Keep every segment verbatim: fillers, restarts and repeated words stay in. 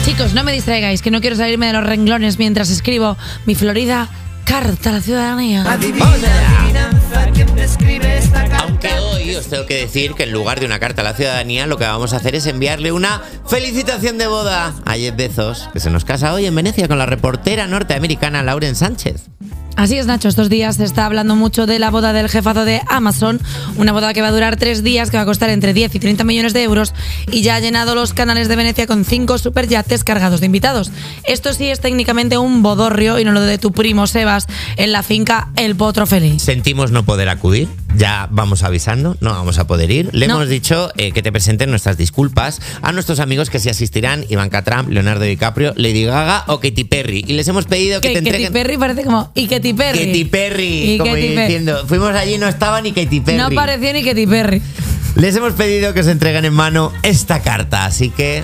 Chicos, no me distraigáis, que no quiero salirme de los renglones mientras escribo mi florida carta a la ciudadanía. Aunque hoy os tengo que decir que en lugar de una carta a la ciudadanía, lo que vamos a hacer es enviarle una felicitación de boda a Jeff Bezos, que se nos casa hoy en Venecia con la reportera norteamericana Lauren Sánchez. Así es, Nacho, estos días se está hablando mucho de la boda del jefazo de Amazon, una boda que va a durar tres días, que va a costar entre diez y treinta millones de euros y ya ha llenado los canales de Venecia con cinco superyates cargados de invitados. Esto sí es técnicamente un bodorrio y no lo de tu primo Sebas en la finca El Potro Feliz. Sentimos no poder acudir, ya vamos avisando, no vamos a poder ir. Le no. hemos dicho eh, que te presenten nuestras disculpas a nuestros amigos que sí asistirán: Ivanka Trump, Leonardo DiCaprio, Lady Gaga o Katy Perry. Y les hemos pedido que, que te entreguen... Katy Perry parece como... Y Katy Perry. Katy Perry, y como Katy diciendo, Perry. Fuimos allí y no estaba ni Katy Perry. No parecía ni Katy Perry. Les hemos pedido que os entreguen en mano esta carta, así que...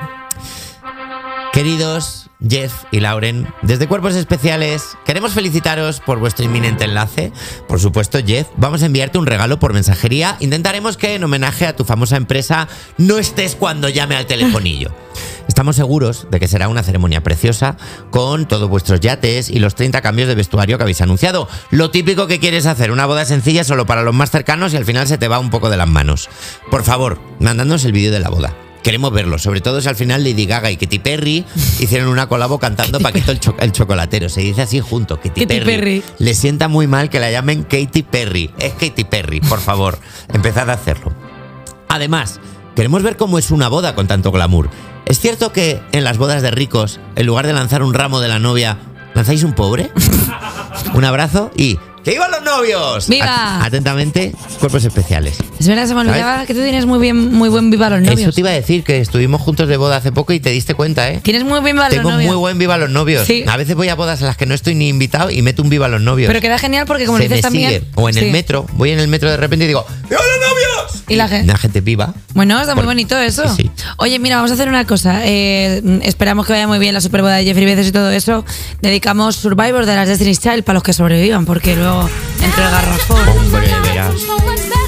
Queridos Jeff y Lauren, desde Cuerpos Especiales queremos felicitaros por vuestro inminente enlace. Por supuesto, Jeff, vamos a enviarte un regalo por mensajería. Intentaremos que en homenaje a tu famosa empresa no estés cuando llame al telefonillo. Estamos seguros de que será una ceremonia preciosa con todos vuestros yates y los treinta cambios de vestuario que habéis anunciado. Lo típico que quieres hacer, una boda sencilla solo para los más cercanos y al final se te va un poco de las manos. Por favor, mandadnos el vídeo de la boda. Queremos verlo, sobre todo si al final Lady Gaga y Katy Perry hicieron una colabo cantando Paquito el, cho el chocolatero. Se dice así junto, Katy, Katy Perry. Perry. Le sienta muy mal que la llamen Katy Perry. Es Katy Perry, por favor, empezad a hacerlo. Además, queremos ver cómo es una boda con tanto glamour. ¿Es cierto que en las bodas de ricos, en lugar de lanzar un ramo de la novia, lanzáis un pobre? Un abrazo y... ¡Que vivan los novios! ¡Viva! Atentamente, Cuerpos Especiales. Es verdad, se me olvidaba ¿Sabes? que tú tienes muy bien, muy buen viva los novios. Eso te iba a decir, que estuvimos juntos de boda hace poco y te diste cuenta, ¿eh? Tienes muy bien viva los Tengo novios. muy buen viva los novios. Sí. A veces voy a bodas a las que no estoy ni invitado y meto un viva los novios. Pero queda genial porque como Se lo dices me también... sigue. O en Sí. el metro, voy en el metro de repente y digo ¡viva los novios! Y la gente... La gente viva. Bueno, está muy Por- bonito eso. Sí, sí. Oye, mira, vamos a hacer una cosa. Eh, esperamos que vaya muy bien la superboda de Jeffrey Bezos y todo eso. Dedicamos Survivor de las Destiny's Child para los que sobrevivan, porque luego entre el garrafón... Hombre, verás.